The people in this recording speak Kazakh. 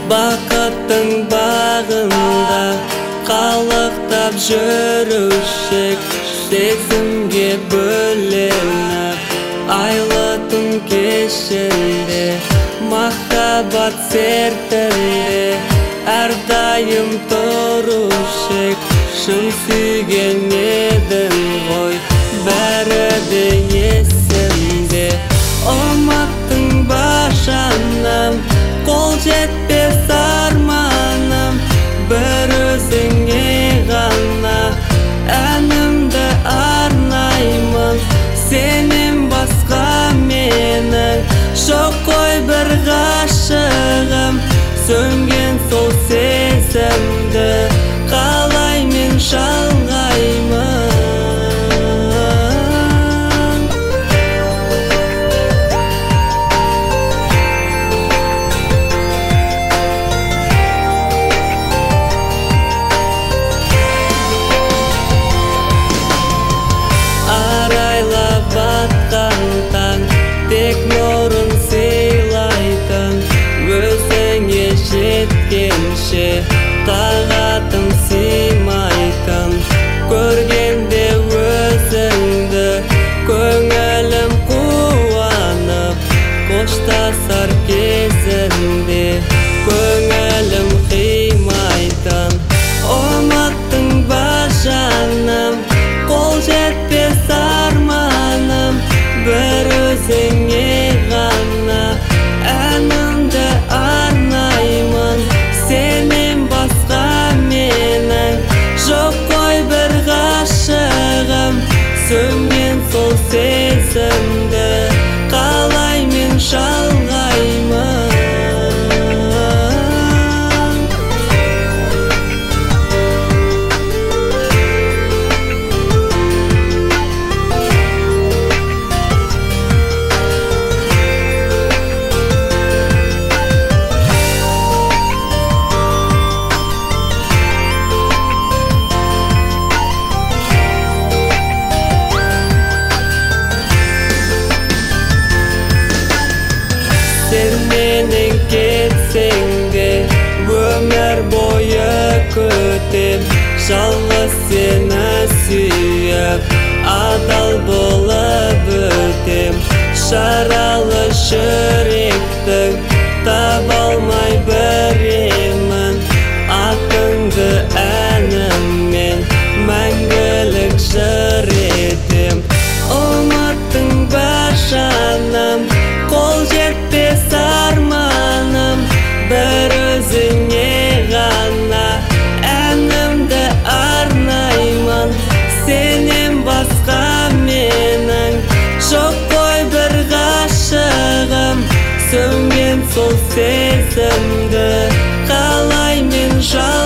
Бақыттың бағында қалықтап жүрушек, сезімге бөленіп айлы түн кешінде, махаббат сертінде әрдайым тұрушек. Шын сүйген едің ғой, бәрі де есімде. Ұмыттың ба жаным, қол жетпес арманым, бір өзіңе ғана әнімді арнаймын. Сенен басқа менің жоқ қой бір ғашығым, сөнген сол сезімді қалай мен жалғаймын. Арайлап батқан таң тек нұрын сыйлайтын, өзіңе жеткенше тағатым сыймайтын. Көргенде өзіңді көңілім қуанып, қоштасар кезінде көңілім қимайтын. Ұмыттың ба жаным, қол жетпес арманым, бір өзіңе ғана әнімді арнаймын. Сенен басқа менің жоқ қой бір ғашығым, сөнген сол сезімді қалай мен жалғаймын. Сен менен кетсең де өмір бойы күтем, жалғыз сені сүйіп адал болып өтем. Жаралы жүректің таба алмай біремін, атыңды әніммен мәңгілік жыр етем. Ұмыттың ба жаным, қол жетпес арманым, бір өзіңе ғана әнімді арнаймын. Сенен басқа менің жоқ қой бір ғашығым, сөнген сол сезімді қалай мен